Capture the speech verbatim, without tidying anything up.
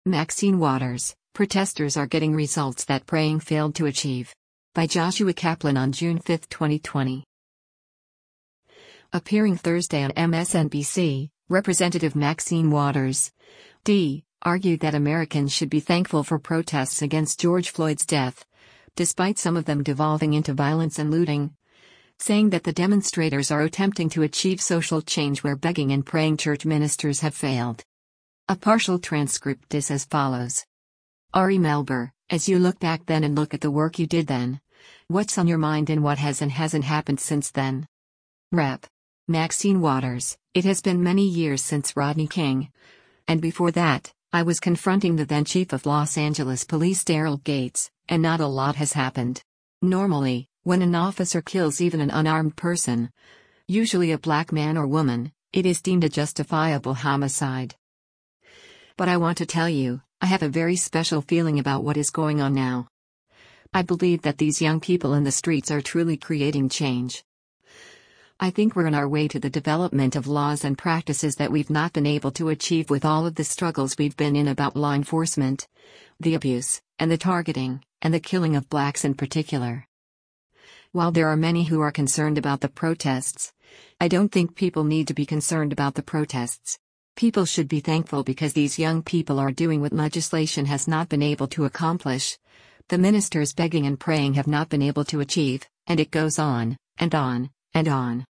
Maxine Waters, protesters are getting results that praying failed to achieve. By Joshua Kaplan on June fifth, twenty twenty. Appearing Thursday on M S N B C, Representative Maxine Waters, D, argued that Americans should be thankful for protests against George Floyd's death, despite some of them devolving into violence and looting, saying that the demonstrators are attempting to achieve social change where begging and praying church ministers have failed. A partial transcript is as follows. Ari Melber, as you look back then and look at the work you did then, what's on your mind and what has and hasn't happened since then? Rep. Maxine Waters, it has been many years since Rodney King. And before that, I was confronting the then chief of Los Angeles Police Daryl Gates, and not a lot has happened. Normally, when an officer kills even an unarmed person, usually a black man or woman, it is deemed a justifiable homicide. But I want to tell you, I have a very special feeling about what is going on now. I believe that these young people in the streets are truly creating change. I think we're on our way to the development of laws and practices that we've not been able to achieve with all of the struggles we've been in about law enforcement, the abuse, and the targeting, and the killing of blacks in particular. While there are many who are concerned about the protests, I don't think people need to be concerned about the protests. People should be thankful because these young people are doing what legislation has not been able to accomplish. The ministers begging and praying have not been able to achieve, and it goes on, and on, and on.